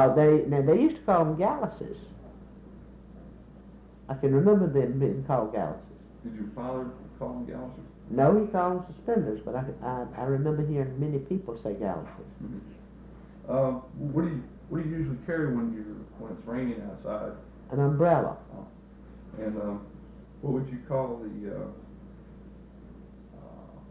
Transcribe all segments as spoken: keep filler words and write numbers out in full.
Uh, they now they used to call them galluses. I can remember them being called galluses. Did your father call them galluses? No, he called them suspenders, but I, I, I remember hearing many people say galluses. Mm-hmm. Uh, what do you what do you usually carry when you when it's raining outside? An umbrella. Oh. And um, what would you call the uh, uh,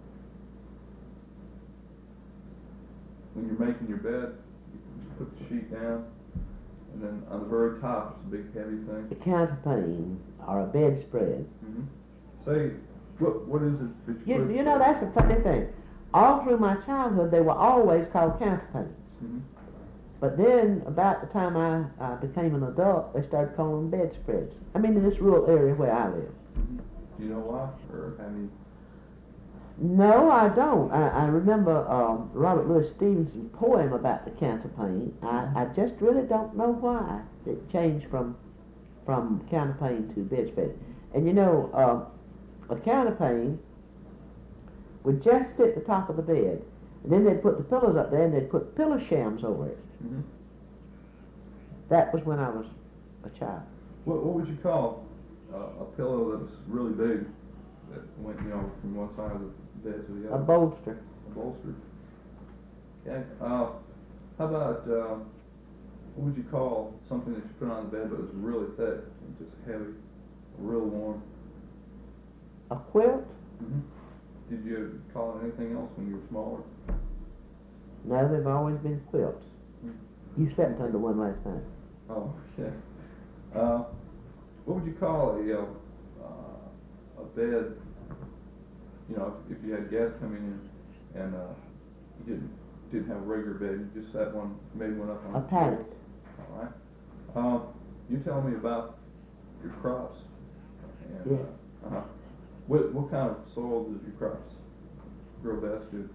when you're making your bed? You put the sheet down, and then on the very top it's a big heavy thing. A counterpane or a bedspread. Mm-hmm. Say, what what is it that you You, put? you know, that's a funny thing. All through my childhood, they were always called counterpanes. Mm-hmm. But then, about the time I uh, became an adult, they started calling them bedspreads. I mean, in this rural area where I live. Mm-hmm. Do you know why, or have you? No, I don't. I, I remember um, Robert Louis Stevenson's poem about the counterpane. I, I just really don't know why it changed from from counterpane to bedspread. And you know, uh, a counterpane would just fit the top of the bed, and then they'd put the pillows up there, and they'd put pillow shams over it. Mm-hmm. That was when I was a child. What what would you call uh, a pillow that was really big, that went, you know, from one side of the bed to the other? A bolster. A bolster. Okay. Uh, how about uh, what would you call something that you put on the bed but was really thick and just heavy, real warm? A quilt? Mm-hmm. Did you call it anything else when you were smaller? No, they've always been quilts. Mm-hmm. You slept under one last night. Oh, yeah. Uh, what would you call a uh, uh, a bed? You know, if, if you had guests coming in and uh, you didn't didn't have a regular bed, you just sat one, made one up on A the paddock. floor. All right. Uh, you tell me about your crops. And, Yes. Uh, uh-huh. What what kind of soil does your crops grow best in?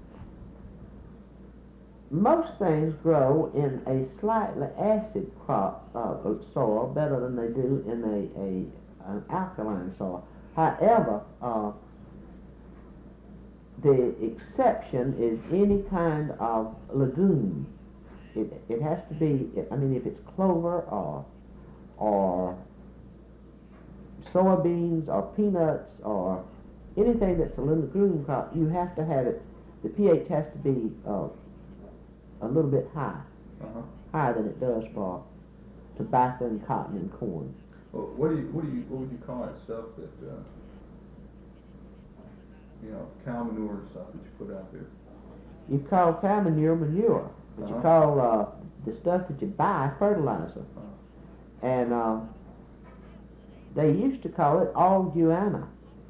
Most things grow in a slightly acid crop uh, soil better than they do in a, a an alkaline soil. However, uh, the exception is any kind of legume. It it has to be. I mean, if it's clover or or soybeans or peanuts or anything that's a legume crop, you have to have it. The pH has to be uh, a little bit high, Uh-huh. higher than it does for tobacco and cotton and corn. Well, what do you what do you what would you call that stuff that uh, you know, cow manure and stuff that you put out there? You call cow manure manure, but Uh-huh. you call uh, the stuff that you buy fertilizer. Uh, And uh, they used to call it all guana.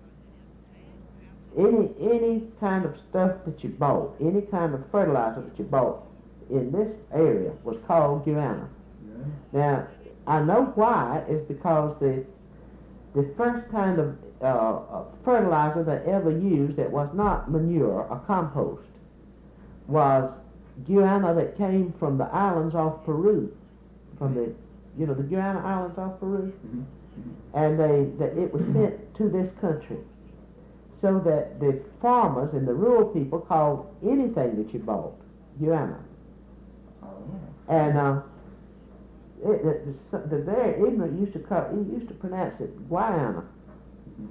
Any any kind of stuff that you bought, any kind of fertilizer that you bought in this area was called guana. yeah. Now, I know why is because the the first kind of uh, fertilizer they ever used that was not manure or compost was guana that came from the islands off Peru, from the you know the Guiana Islands off Peru, Mm-hmm. Mm-hmm. and they that it was sent to this country, so that the farmers and the rural people called anything that you bought guana. Oh. And uh, it, the, the, the very ignorant used to call, he used to pronounce it Guiana. Mm-hmm.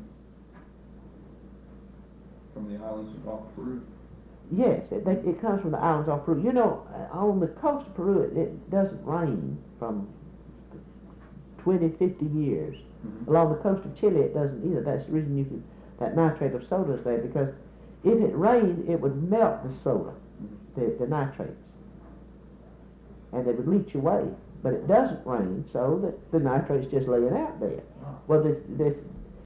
From the islands of off Peru. Yes, it, they, it comes from the islands off Peru. You know, uh, on the coast of Peru, it, it doesn't rain from twenty, fifty years. Mm-hmm. Along the coast of Chile, it doesn't either. That's the reason you can, that nitrate of soda is there, because if it rained, it would melt the soda, Mm-hmm. the, the nitrates, and they would leach away. But it doesn't rain, so that the nitrates just laying out there. Wow. Well, this, this